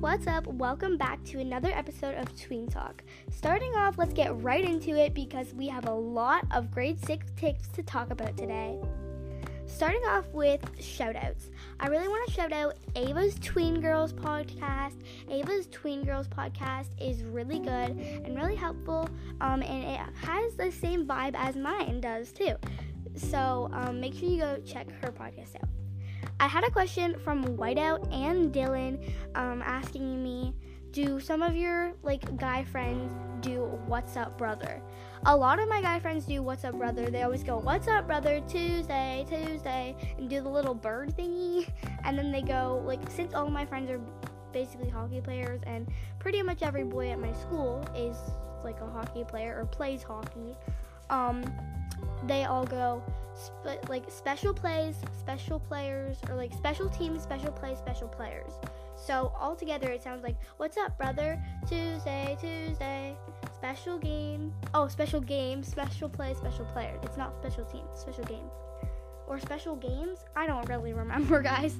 what's up? Welcome back to another episode of Tween Talk. Starting off, let's get right into it because we have a lot of grade 6 tips to talk about today. Starting off with shoutouts. I really want to shout out Ava's Tween Girls podcast. Ava's Tween Girls podcast is really good and really helpful, and it has the same vibe as mine does too. So make sure you go check her podcast out. I had a question from Whiteout and Dylan asking me, do some of your guy friends do what's up brother? A lot of my guy friends do what's up brother. They always go what's up brother Tuesday and do the little bird thingy, and then they go since all of my friends are basically hockey players and pretty much every boy at my school is a hockey player or plays hockey, they all go special plays, special players, or special teams, special plays, special players. So all together it sounds like what's up brother Tuesday, special game, special game, special play, special player. It's not special team, special game. Or special games? I don't really remember, guys.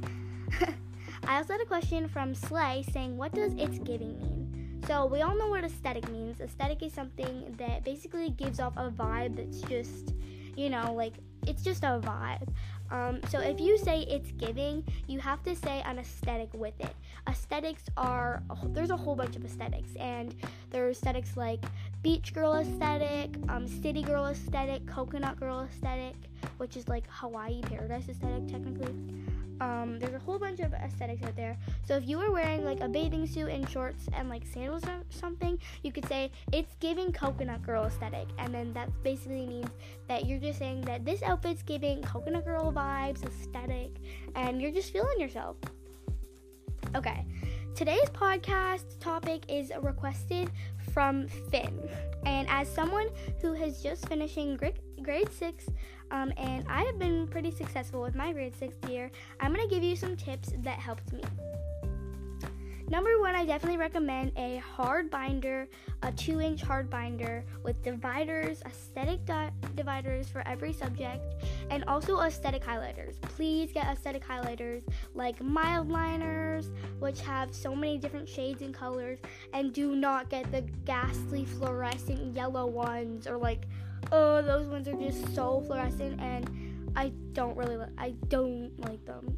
I also had a question from Slay saying, what does it's giving mean? So we all know what aesthetic means. Aesthetic is something that basically gives off a vibe that's just, it's just a vibe. So if you say it's giving, you have to say an aesthetic with it. Aesthetics there's a whole bunch of aesthetics, and there are aesthetics like beach girl aesthetic, city girl aesthetic, coconut girl aesthetic, which is Hawaii paradise aesthetic technically. There's a whole bunch of aesthetics out there. So if you were wearing a bathing suit and shorts and sandals or something, you could say it's giving coconut girl aesthetic, and then that basically means that you're just saying that this outfit's giving coconut girl vibes, aesthetic, and you're just feeling yourself. Okay, today's podcast topic is requested from Finn, and as someone who has just finishing grade 6, and I have been pretty successful with my grade 6 year, I'm going to give you some tips that helped me. Number 1, I definitely recommend a hard binder, a 2-inch hard binder with dividers, aesthetic dividers for every subject, and also aesthetic highlighters. Please get aesthetic highlighters like mild liners, which have so many different shades and colors, and do not get the ghastly fluorescent yellow ones, or those ones are just so fluorescent, and I don't like them.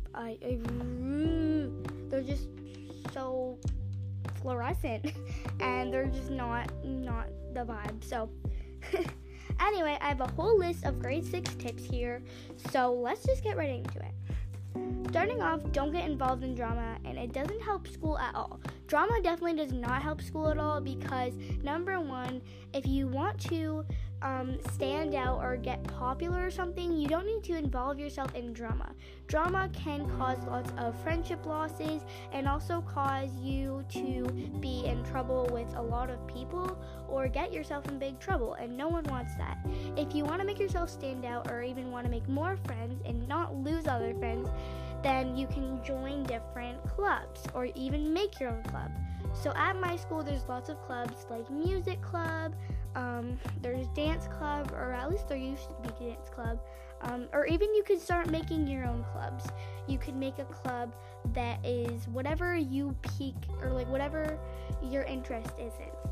They're just so fluorescent and they're just not the vibe. So anyway, I have a whole list of grade 6 tips here, so let's just get right into it. Starting off, don't get involved in drama, and it doesn't help school at all. Drama definitely does not help school at all because, number 1, if you want to stand out or get popular or something, you don't need to involve yourself in drama. Drama can cause lots of friendship losses and also cause you to be in trouble with a lot of people or get yourself in big trouble, and no one wants that. If you want to make yourself stand out or even want to make more friends and not lose other friends, then you can join different clubs or even make your own club. So at my school, there's lots of clubs like music club, there's dance club, or at least there used to be dance club, or even you could start making your own clubs. You could make a club that is whatever you peak or whatever your interest is in.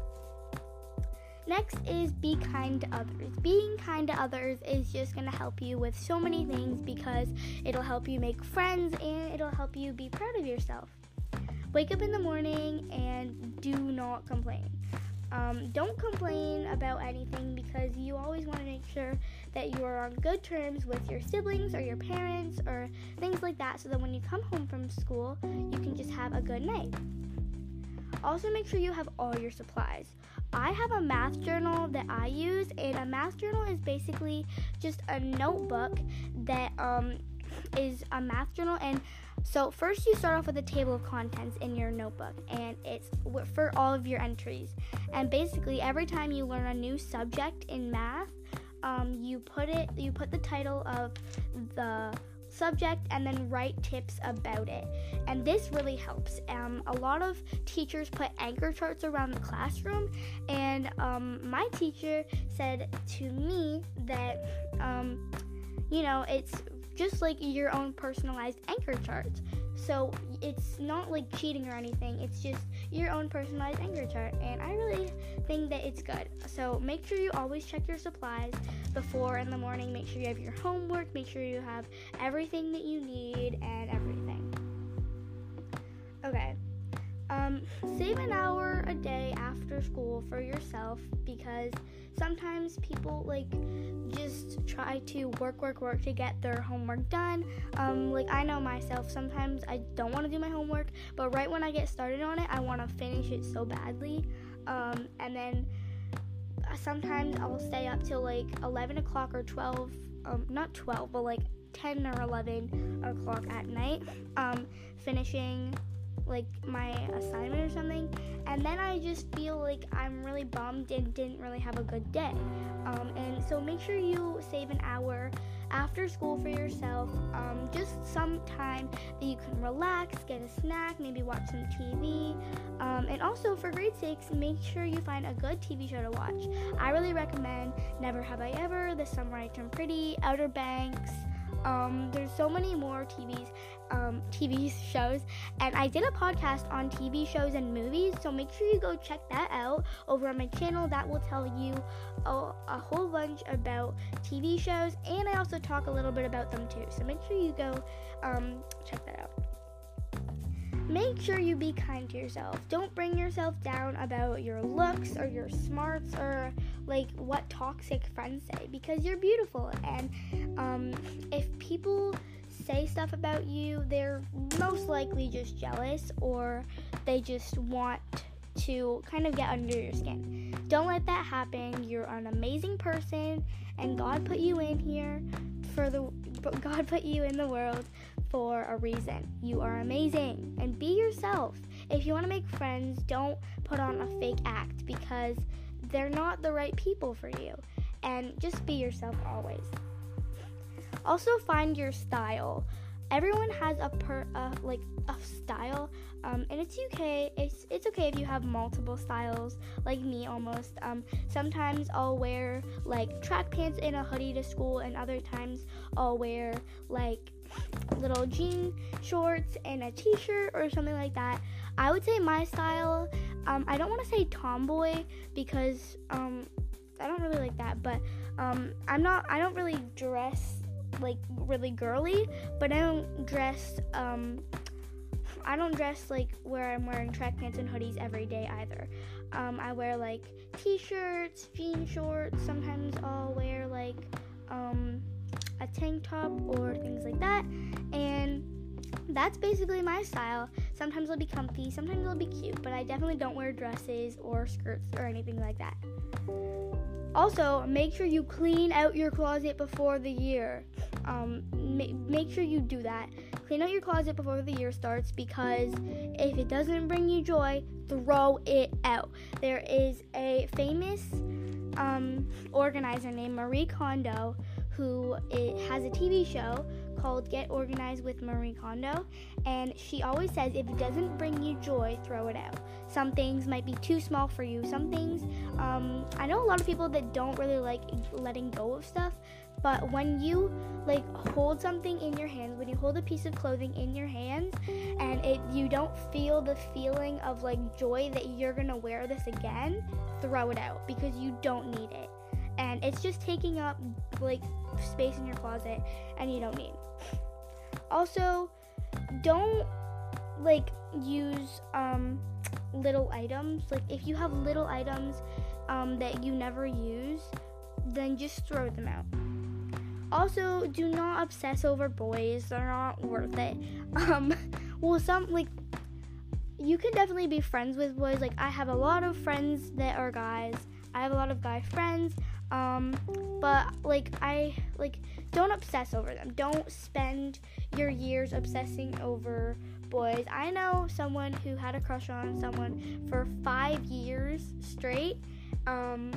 Next is be kind to others. Being kind to others is just going to help you with so many things because it'll help you make friends and it'll help you be proud of yourself. Wake up in the morning and do not complain. Don't complain about anything because you always want to make sure that you are on good terms with your siblings or your parents or things like that, so that when you come home from school, you can just have a good night. Also, make sure you have all your supplies. I have a math journal that I use, and a math journal is basically just a notebook that is a math journal. And so first you start off with a table of contents in your notebook, and it's for all of your entries. And basically every time you learn a new subject in math, you put the title of the subject and then write tips about it, and this really helps. A lot of teachers put anchor charts around the classroom, and my teacher said to me that it's just like your own personalized anchor charts. So it's not like cheating or anything. It's just your own personalized anger chart. And I really think that it's good. So make sure you always check your supplies before in the morning. Make sure you have your homework. Make sure you have everything that you need and everything. Okay. Save an hour a day after school for yourself, because sometimes people just try to work to get their homework done. I know myself, sometimes I don't want to do my homework, but right when I get started on it, I want to finish it so badly. And then sometimes I'll stay up till 11 o'clock or 12, not 12, but 10 or 11 o'clock at night, finishing my assignment or something, and then I just feel like I'm really bummed and didn't really have a good day. And so make sure you save an hour after school for yourself, just some time that you can relax, get a snack, maybe watch some TV, and also for grade 6, make sure you find a good TV show to watch. I really recommend Never Have I Ever, The Summer I Turned Pretty, Outer Banks. There's so many more TV shows, and I did a podcast on TV shows and movies, so make sure you go check that out over on my channel. That will tell you a whole bunch about TV shows, and I also talk a little bit about them too, so make sure you go check that out. Make sure you be kind to yourself. Don't bring yourself down about your looks or your smarts or what toxic friends say, because you're beautiful, and if people say stuff about you, they're most likely just jealous, or they just want to kind of get under your skin. Don't let that happen. You're an amazing person, and God put you in here God put you in the world for a reason. You are amazing, and be yourself. If you want to make friends, don't put on a fake act, because they're not the right people for you, and just be yourself always. Also, find your style. Everyone has a style, and it's okay. It's okay if you have multiple styles, like me almost. Sometimes I'll wear track pants and a hoodie to school, and other times I'll wear little jean shorts and a t-shirt or something like that. I would say my style, I don't want to say tomboy, because I don't really like that, but I don't really dress really girly, but I don't dress where I'm wearing track pants and hoodies every day either. I wear t-shirts, jean shorts. Sometimes I'll wear a tank top or things like that, and that's basically my style. Sometimes it'll be comfy, sometimes it'll be cute, but I definitely don't wear dresses or skirts or anything like that. Also, make sure you clean out your closet before the year. Make sure you do that. Clean out your closet before the year starts, because if it doesn't bring you joy, throw it out. There is a famous organizer named Marie Kondo who has a TV show called Get Organized with Marie Kondo, and she always says if it doesn't bring you joy, throw it out. Some things might be too small for you. Some things, I know a lot of people that don't really like letting go of stuff, but when you hold something in your hands, when you hold a piece of clothing in your hands, and you don't feel the feeling of joy that you're gonna wear this again, throw it out, because you don't need it, and it's just taking up space in your closet, and you don't need. Also, don't use little items. If you have little items that you never use, then just throw them out. Also, do not obsess over boys. They're not worth it. You can definitely be friends with boys. I have a lot of friends that are guys. I have a lot of guy friends. But don't obsess over them. Don't spend your years obsessing over boys. I know someone who had a crush on someone for 5 years straight, and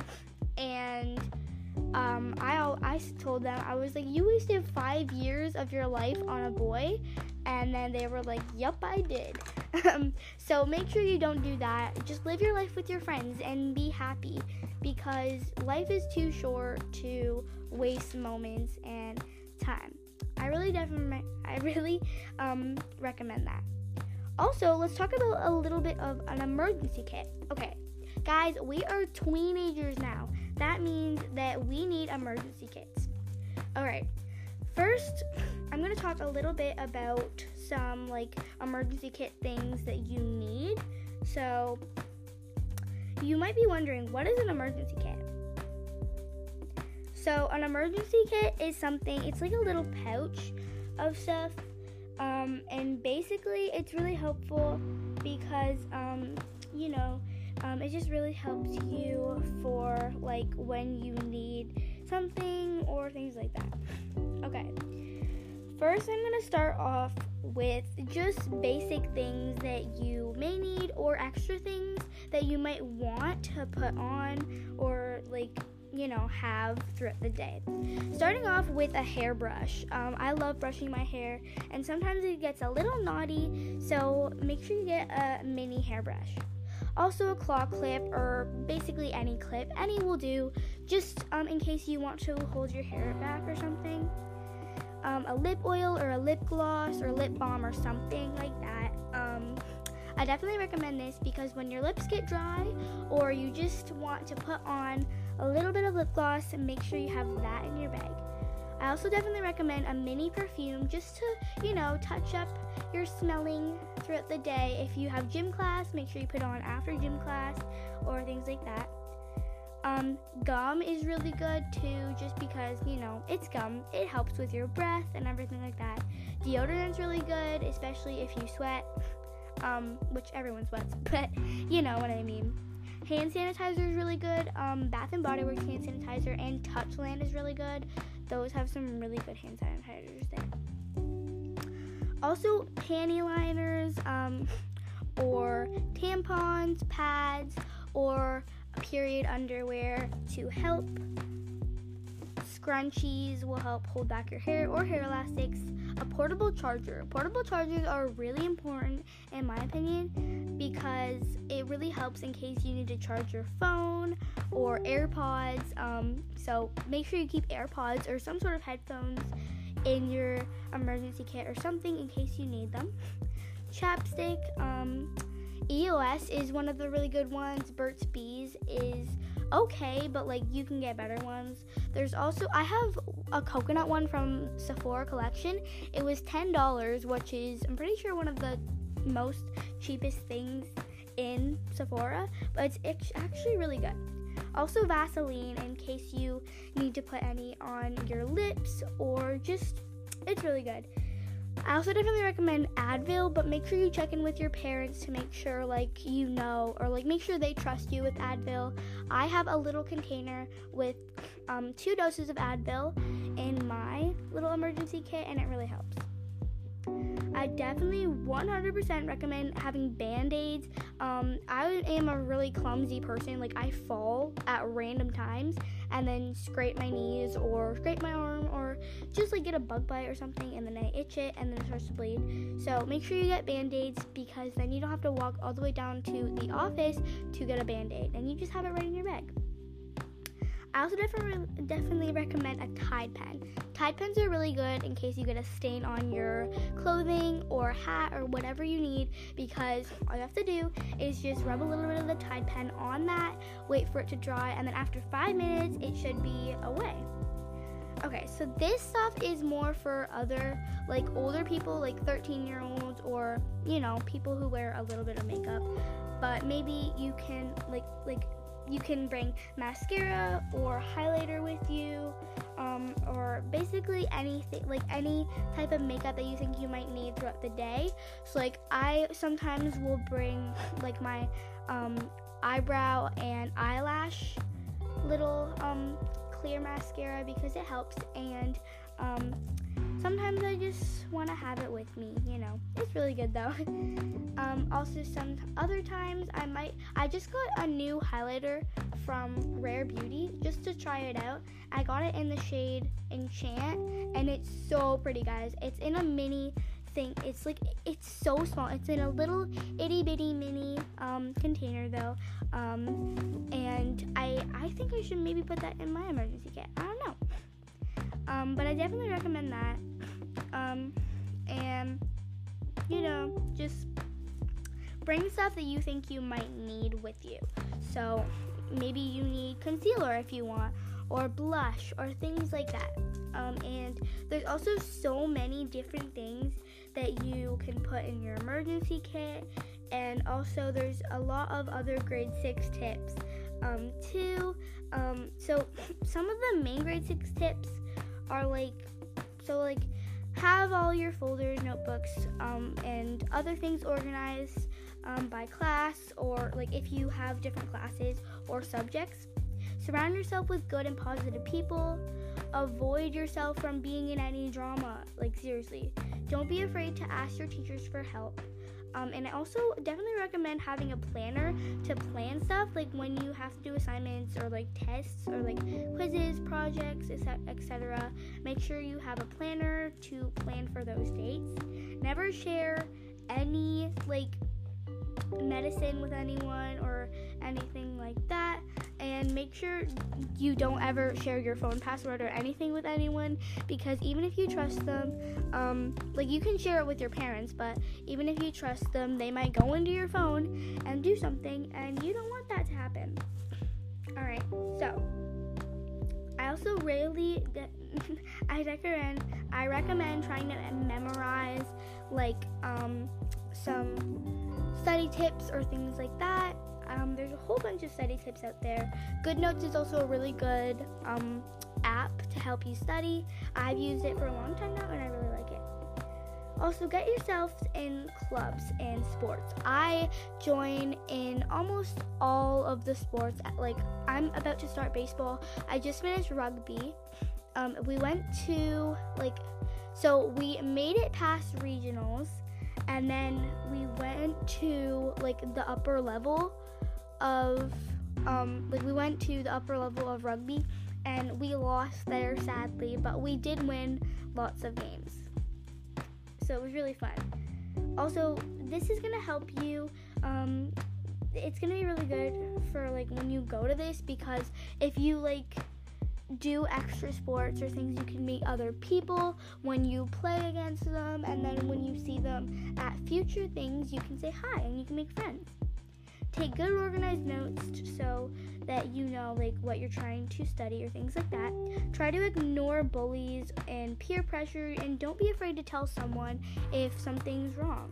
I told them, I was like, you wasted 5 years of your life on a boy, and then they were like, yup, I did. So make sure you don't do that. Just live your life with your friends and be happy, because life is too short to waste moments and time. I really recommend that. Also, let's talk about a little bit of an emergency kit. Okay, guys, we are teenagers now. That means that we need emergency kits. Alright, first, I'm going to talk a little bit about some emergency kit things that you need. So, you might be wondering, what is an emergency kit? So, an emergency kit is something, it's like a little pouch of stuff. And basically, it's really helpful because, it just really helps you for, when you need something or things like that. Okay. First, I'm going to start off with just basic things that you may need or extra things that you might want to put on or, have throughout the day. Starting off with a hairbrush. I love brushing my hair, and sometimes it gets a little knotty, so make sure you get a mini hairbrush. Also a claw clip, or basically any clip. Any will do, just in case you want to hold your hair back or something. A lip oil or a lip gloss or lip balm or something like that. I definitely recommend this because when your lips get dry or you just want to put on a little bit of lip gloss, make sure you have that in your bag. I also definitely recommend a mini perfume just to, touch up your smelling throughout the day. If you have gym class, make sure you put on after gym class or things like that. Gum is really good too, just because, it's gum. It helps with your breath and everything like that. Deodorant's really good, especially if you sweat, which everyone sweats, but you know what I mean. Hand sanitizer is really good. Bath & Body Works hand sanitizer and Touchland is really good. Those have some really good hand sanitizers there. Also, panty liners, or tampons, pads, or period underwear to help. Scrunchies will help hold back your hair, or hair elastics. A portable charger. Portable chargers are really important in my opinion because it really helps in case you need to charge your phone or AirPods. So make sure you keep AirPods or some sort of headphones in your emergency kit or something in case you need them. Chapstick. EOS is one of the really good ones. Burt's Bees is okay, but you can get better ones. There's also, I have a coconut one from Sephora collection. It was $10, which is, I'm pretty sure, one of the most cheapest things in Sephora, but it's actually really good. Also Vaseline in case you need to put any on your lips or just, it's really good. I also definitely recommend Advil, but make sure you check in with your parents to make sure, or make sure they trust you with Advil. I have a little container with 2 doses of Advil in my little emergency kit, and it really helps. I definitely 100% recommend having Band-Aids. I am a really clumsy person. I fall at random times and then scrape my knees or scrape my arm or just get a bug bite or something, and then I itch it and then it starts to bleed. So make sure you get Band-Aids because then you don't have to walk all the way down to the office to get a Band-Aid, and you just have it right in your bag. I also definitely recommend a Tide pen. Tide pens are really good in case you get a stain on your clothing or hat or whatever you need, because all you have to do is just rub a little bit of the Tide pen on that, wait for it to dry, and then after 5 minutes, it should be away. Okay, so this stuff is more for other, older people, 13-year-olds, or, people who wear a little bit of makeup. But maybe you can, you can bring mascara or highlighter with you, or basically anything, any type of makeup that you think you might need throughout the day. So, I sometimes will bring, my eyebrow and eyelash little, clear mascara because it helps, and sometimes I just want to have it with me, It's really good though. Also some other times I just got a new highlighter from Rare Beauty just to try it out. I got it in the shade Enchant, and it's so pretty, guys. It's in a mini thing. It's so small. It's in a little itty bitty mini container though. And I think I should maybe put that in my emergency kit. I don't know. But I definitely recommend that. And, just bring stuff that you think you might need with you. So maybe you need concealer if you want, or blush, or things like that. And there's also so many different things that you can put in your emergency kit. And also there's a lot of other grade 6 tips too. So some of the main grade 6 tips are have all your folders, notebooks, and other things organized by class, or if you have different classes or subjects. Surround yourself with good and positive people. Avoid yourself from being in any drama. Seriously. Don't be afraid to ask your teachers for help. And I also definitely recommend having a planner to plan stuff, when you have to do assignments or tests or quizzes, projects, etc. Make sure you have a planner to plan for those dates. Never share any medicine with anyone or anything like that, and make sure you don't ever share your phone password or anything with anyone, because even if you trust them, you can share it with your parents, but even if you trust them, they might go into your phone and do something, and you don't want that to happen. Alright, so I also I recommend trying to memorize some study tips or things like that. There's a whole bunch of study tips out there. GoodNotes is also a really good app to help you study. I've used it for a long time now, and I really like it. Also, get yourself in clubs and sports. I join in almost all of the sports. I'm about to start baseball. I just finished rugby. We went to so we made it past regionals, and then we went to the upper level of rugby, and we lost there sadly, but we did win lots of games. So it was really fun. Also, this is gonna help you. It's gonna be really good for when you go to this, because if you do extra sports or things, you can meet other people when you play against them, and then when you see them at future things, you can say hi and you can make friends. Take good organized notes so that you know what you're trying to study or things like that. Try to ignore bullies and peer pressure, and don't be afraid to tell someone if something's wrong.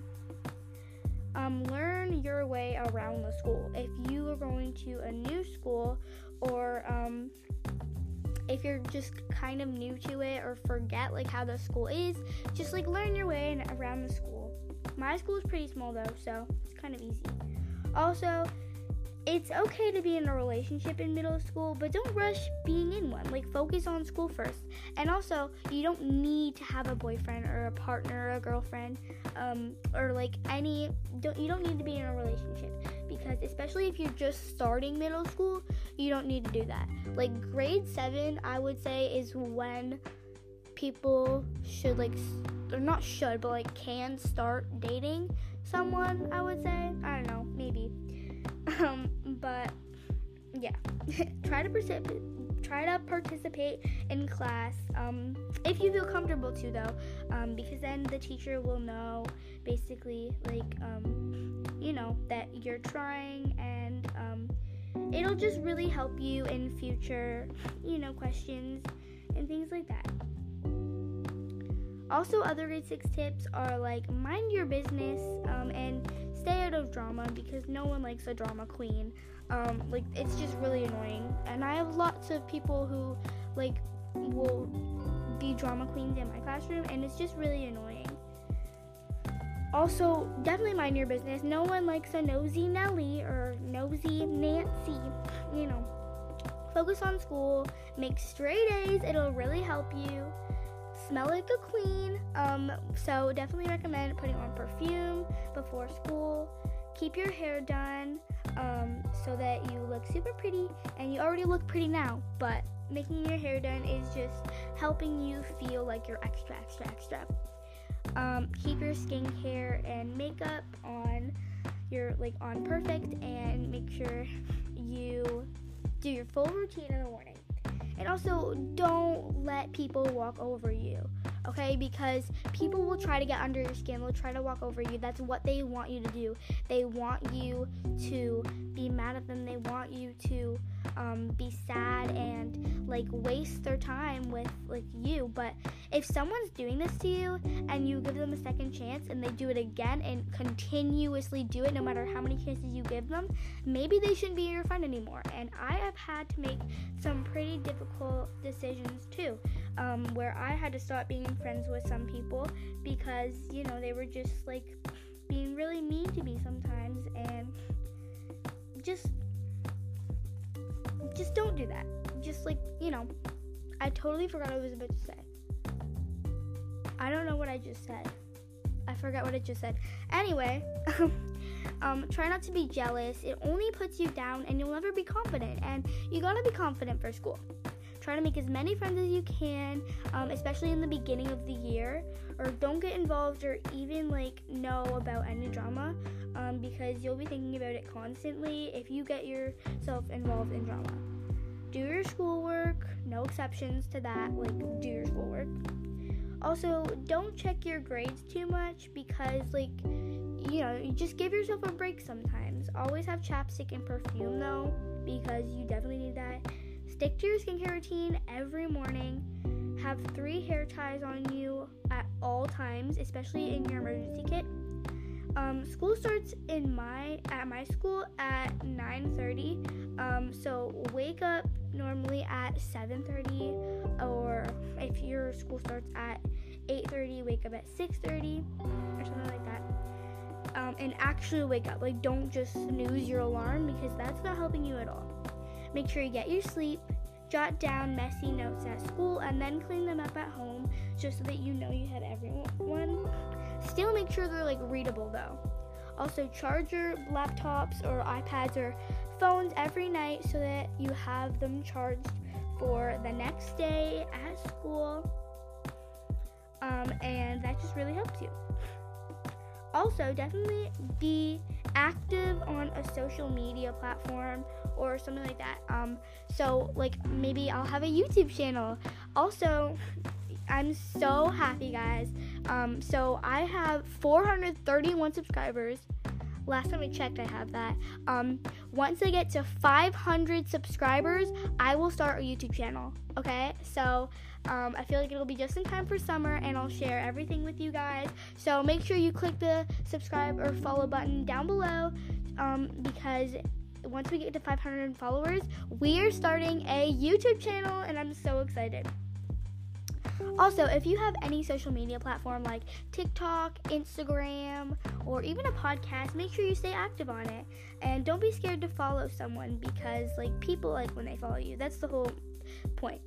Learn your way around the school. If you are going to a new school, or if you're just kind of new to it or forget how the school is, just learn your way around the school. My school is pretty small though, so it's kind of easy. Also, it's okay to be in a relationship in middle school, but don't rush being in one. Focus on school first. And also, you don't need to have a boyfriend or a partner or a girlfriend, you don't need to be in a relationship, because especially if you're just starting middle school, you don't need to do that. Grade 7, I would say, is when people should or not should, but can start dating someone, I would say. I don't know, maybe. But yeah, try to participate in class, if you feel comfortable to though, because then the teacher will know basically that you're trying, and it'll just really help you in future questions and things like that. Also, other grade 6 tips are mind your business, and stay out of drama, because no one likes a drama queen. It's just really annoying, and I have lots of people who will be drama queens in my classroom, and it's just really annoying. Also, definitely mind your business. No one likes a nosy Nelly or nosy Nancy. Focus on school, make straight A's, it'll really help you. Smell like a queen, so definitely recommend putting on perfume before school. Keep your hair done, so that you look super pretty, and you already look pretty now, but making your hair done is just helping you feel like you're extra. Keep your skincare and makeup on perfect, and make sure you do your full routine in the morning. And also, don't let people walk over you, okay? Because people will try to get under your skin. They'll try to walk over you. That's what they want you to do. They want you to be mad at them. They want you to be sad and, like, waste their time with, like, you. But if someone's doing this to you and you give them a second chance and they do it again and continuously do it no matter how many chances you give them, maybe they shouldn't be your friend anymore. And I have had to make some pretty difficult decisions too, where I had to stop being friends with some people because, you know, they were just, like, being really mean to me sometimes, and just don't do that. Just, like, you know, I totally forgot what I was about to say. I don't know what I just said. I forgot what I just said. Anyway, try not to be jealous. It only puts you down and you'll never be confident. And you gotta be confident for school. Try to make as many friends as you can, especially in the beginning of the year. Or don't get involved or even, like, know about any drama, because you'll be thinking about it constantly if you get yourself involved in drama. Do your schoolwork. No exceptions to that. Like, do your schoolwork. Also, don't check your grades too much because, like, you know, you just give yourself a break sometimes. Always have chapstick and perfume, though, because you definitely need that. Stick to your skincare routine every morning. Have 3 hair ties on you at all times, especially in your emergency kit. School starts at my school at 9:30. So wake up normally at 7:30, or if your school starts at 8:30, wake up at 6:30 or something like that. And actually wake up. Like, don't just snooze your alarm because that's not helping you at all. Make sure you get your sleep. Jot down messy notes at school and then clean them up at home just so that you know you had everyone. Still make sure they're, like, readable though. Also, charge your laptops or iPads or phones every night so that you have them charged for the next day at school. And that just really helps you. Also, definitely be active on a social media platform or something like that. So, like, maybe I'll have a YouTube channel. Also, I'm so happy, guys. So I have 431 subscribers. Last time I checked, I have that. Once I get to 500 subscribers, I will start a YouTube channel. Okay? So, I feel like it'll be just in time for summer, and I'll share everything with you guys. So make sure you click the subscribe or follow button down below, because once we get to 500 followers, we are starting a YouTube channel, and I'm so excited. Also, if you have any social media platform like TikTok, Instagram, or even a podcast, make sure you stay active on it. And don't be scared to follow someone because, like, people like when they follow you. That's the whole point.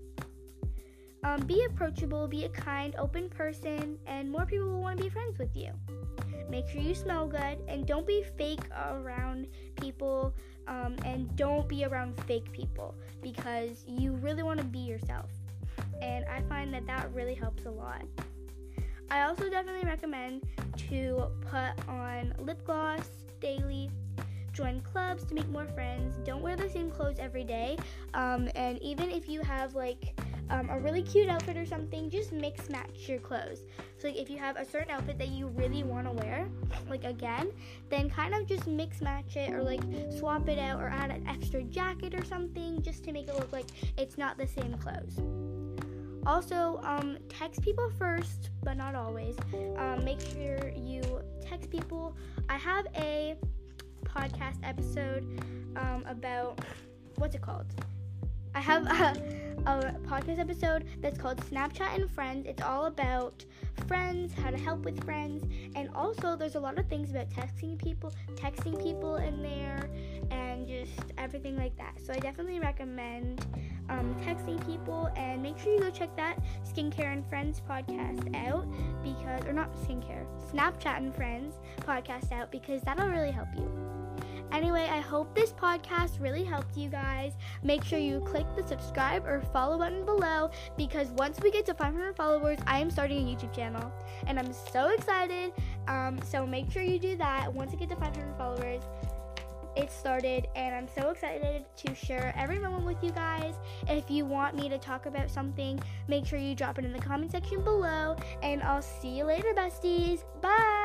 Be approachable, be a kind, open person, and more people will want to be friends with you. Make sure you smell good, and don't be fake around people, and don't be around fake people because you really want to be yourself. And I find that really helps a lot. I also definitely recommend to put on lip gloss daily, join clubs to make more friends, don't wear the same clothes every day, and even if you have, like, a really cute outfit or something, just mix match your clothes. So, like, if you have a certain outfit that you really want to wear, like, again, then kind of just mix match it or, like, swap it out or add an extra jacket or something just to make it look like it's not the same clothes. Also, text people first, but not always. Make sure you text people. I have a podcast episode about, what's it called? I have a podcast episode that's called Snapchat and Friends. It's all about friends, how to help with friends, and also there's a lot of things about texting people in there, and just everything like that. So I definitely recommend texting people, and make sure you go check that Skincare and Friends podcast out, because, or not skincare, Snapchat and Friends podcast out, because that'll really help you. Anyway, I hope this podcast really helped you guys. Make sure you click the subscribe or follow button below, because once we get to 500 followers, I am starting a YouTube channel, and I'm so excited. So make sure you do that once we get to 500 followers. it started, and I'm so excited to share every moment with you guys. If you want me to talk about something, make sure you drop it in the comment section below, and I'll see you later, besties. Bye!